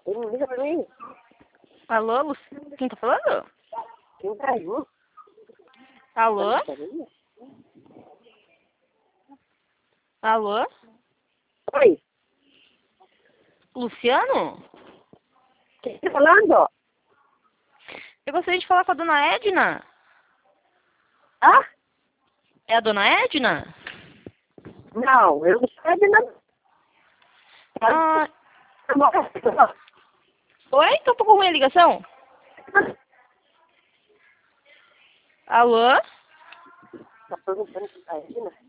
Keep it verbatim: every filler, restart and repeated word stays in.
Ele não liga pra mim. Alô, Luci... Quem tá falando? Quem caiu? Alô? Alô? Oi, Luciano? quem tá falando? Eu gostaria de falar com a dona Edna. Ah? É a dona Edna? Não, eu não sei de nada. Ah, oi? Tá um pouco ruim a ligação? Alô? Tá perguntando se tá aí, né?